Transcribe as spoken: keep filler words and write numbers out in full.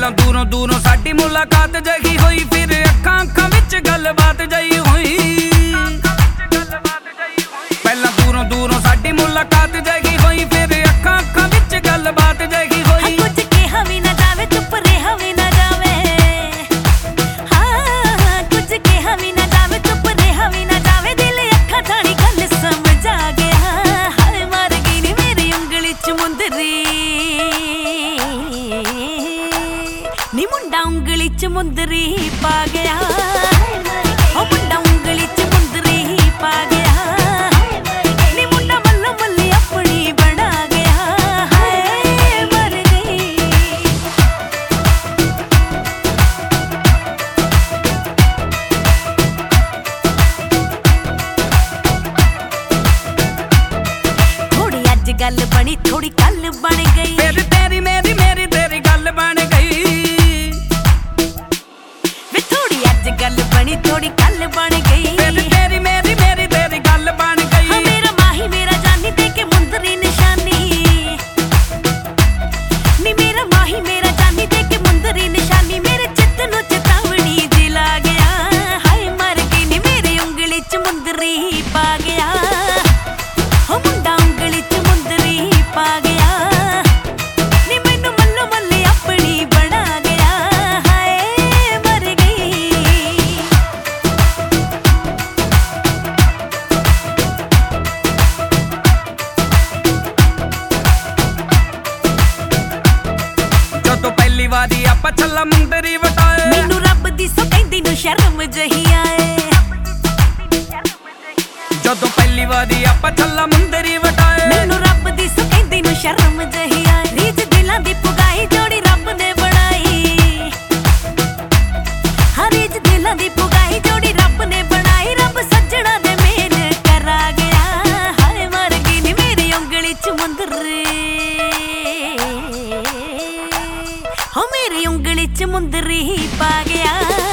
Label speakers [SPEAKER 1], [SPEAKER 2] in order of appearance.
[SPEAKER 1] ਪਹਿਲਾਂ ਦੂਰੋਂ ਦੂਰੋਂ ਸਾਡੀ ਮੁਲਾਕਾਤ ਜਹੀ ਹੋਈ, ਫਿਰ ਅੱਖਾਂ ਅੱਖਾਂ ਵਿੱਚ ਗੱਲਬਾਤ ਜਹੀ ਹੋਈ। ਪਹਿਲਾਂ ਦੂਰੋਂ ਦੂਰੋਂ ਸਾਡੀ ਮੁਲਾਕਾਤ ਜਹੀ ਹੋਈ, ਫਿਰ ਅੱਖਾਂ ਅੱਖਾਂ ਵਿੱਚ ਗੱਲਬਾਤ ਜਹੀ ਹੋਈ।
[SPEAKER 2] ਕੁਝ ਕਿਹਾ ਵੀ ਨਾ ਜਾਵੇ, ਚੁੱਪ ਰਿਹਾ ਵੀ ਨਾ ਜਾਵੇ। ਹਾਂ ਕੁਝ ਕਿਹਾ ਵੀ ਨਾ ਜਾਵੇ, ਚੁੱਪ ਰਿਹਾ ਵੀ ਨਾ ਜਾਵੇ। ਦਿਲ ਅੱਖਾਂ ਥਾਣੀ ਗੱਲ ਸਮਝ ਆ ਗਿਆ। ਹਾਏ ਮਰ ਗਈ ਨੀ ਮੇਰੀ ਉਂਗਲੀ ਚ ਮੁੰਦਰੀ ਨੀ, ਮੁੰਡਾ ਉਂਗਲੀ ਚ ਮੁੰਦਰੀ ਪਾ ਗਿਆ। ਉਹ ਮੁੰਡਾ ਉਂਗਲੀ ਚ ਮੁੰਦਰੀ ਪਾ ਗਿਆ। ਨੀ ਮੁੰਡਾ ਮੱਲੋ ਮੱਲੀ ਆਪਣੀ ਬਣਾ ਗਿਆ। ਹਾਏ ਮਰ ਗਈ। ਥੋੜੀ ਅੱਜ ਗੱਲ ਬਣੀ, ਥੋੜੀ ਕੱਲ ਬਣ ਗਈ।
[SPEAKER 1] ਫਿਰ ਤੇਰੀ ਮੇਰੀ ਮੇਰੀ ਤੇਰੀ ਗੱਲ ਬਣ ਗਈ।
[SPEAKER 2] ਵੇ ਥੋੜੀ ਅੱਜ ਗੱਲ ਬਣੀ, ਥੋੜੀ ਕੱਲ ਬਣ ਗਈ।
[SPEAKER 1] ਫਿਰ ਤੇਰੀ ਮੇਰੀ ਮੇਰੀ ਤੇਰੀ ਗੱਲ ਬਣ ਗਈ।
[SPEAKER 2] ਹਾਂ ਮੇਰਾ ਮਾਹੀ ਮੇਰਾ ਜਾਨੀ ਦੇ ਕੇ ਮੁੰਦਰੀ ਨਿਸ਼ਾਨੀ ਨੀ, ਮੇਰਾ ਮਾਹੀ ਮੇਰਾ ਜਾਨੀ ਦੇ ਕੇ ਮੁੰਦਰੀ ਨਿਸ਼ਾਨੀ। ਮੇਰੇ ਚਿੱਤ ਨੂੰ ਚੇਤਾਵਨੀ ਦਿਲਾ ਗਿਆ। ਹਾਏ ਮਰ ਗਈ ਨੀ ਮੇਰੀ ਉਂਗਲੀ ਚ ਮੁੰਦਰੀ ਪਾ ਗਿਆ। ਹੋ ਮੁੰਡਾ ਉਂਗਲੀ ਚ ਮੁੰਦਰੀ ਪਾ ਗਿਆ। ਨੀ ਮੈਨੂੰ ਮੱਲੋ ਮੱਲੀ ਆਪਣੀ ਬਣਾ ਗਿਆ। ਹਾਏ ਮਰ ਗਈ।
[SPEAKER 1] ਜਦੋਂ ਪਹਿਲੀ ਵਾਰੀ ਆਪਾਂ ਛੱਲਾ ਮੁੰਦਰੀ ਵਟਾਏ,
[SPEAKER 2] ਮੈਨੂੰ ਰੱਬ ਦੀ ਸੋ ਕਹਿੰਦੀ ਨੂੰ ਸ਼ਰਮ ਜਹੀ ਆਏ।
[SPEAKER 1] ਜਦੋਂ ਪਹਿਲੀ ਵਾਰੀ ਆਪਾਂ ਛੱਲਾ ਮੁੰਦਰੀ ਵਟਾਏ,
[SPEAKER 2] ਮੈਨੂੰ ਰੱਬ ਦੀ ਸੋ ਕਹਿੰਦੀ ਨੂੰ ਸ਼ਰਮ ਜਹੀ ਆਏ। ਰੀਝ ਦਿਲਾਂ ਦੀ ਪੁਗਾਈ ਜੋੜੀ ਰੱਬ ਨੇ ਬਣਾਈ। ਹਾਂ ਰੀਝ ਦਿਲਾਂ ਦੀ ਪੁਗਾਈ ਜੋੜੀ ਰੱਬ ਨੇ ਬਣਾਈ। ਰੱਬ ਸੱਜਣਾ ਦੇ ਮੇਲ ਕਰਾ ਗਿਆ। ਹਾਏ ਮਰ ਗਈ ਨੀ ਮੇਰੀ ਉਂਗਲੀ ਚ ਮੁੰਦਰੀ ਹੋ ਮੇਰੀ ਉਂਗਲੀ ਚ ਮੁੰਦਰੀ ਪਾ ਗਿਆ।